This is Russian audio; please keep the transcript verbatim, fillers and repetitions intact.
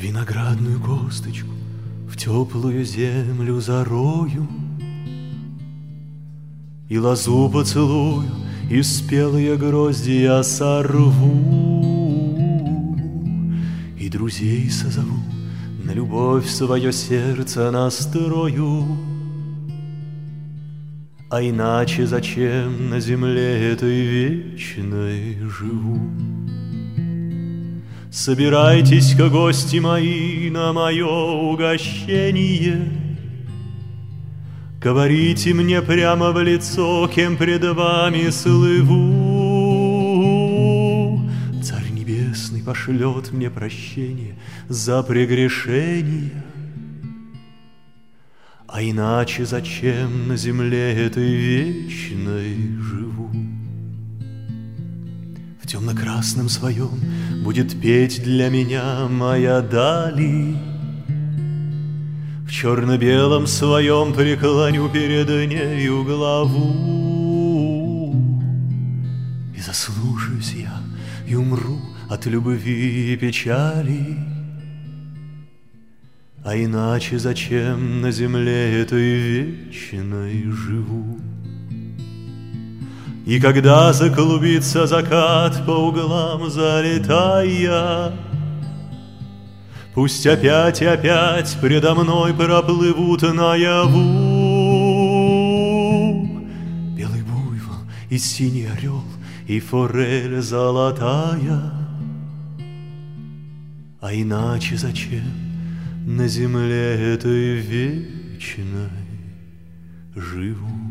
Виноградную косточку в теплую землю зарою, и лозу поцелую, и спелые грозди я сорву, и друзей созову, на любовь свое сердце настрою. А иначе зачем на земле этой вечной живу? Собирайтесь-ка, гости мои, на мое угощение. Говорите мне прямо в лицо, кем пред вами слыву. Царь Небесный пошлет мне прощение за прегрешение. А иначе зачем на земле этой вечной живу? В темно-красном своем будет петь для меня моя дали, в черно-белом своем преклоню перед нею главу. И заслушаюсь я, и умру от любви и печали. А иначе зачем на земле этой вечной живу? И когда заклубится закат по углам залетая, пусть опять и опять предо мной проплывут наяву белый буйвол и синий орел и форель золотая. А иначе зачем на земле этой вечной живу?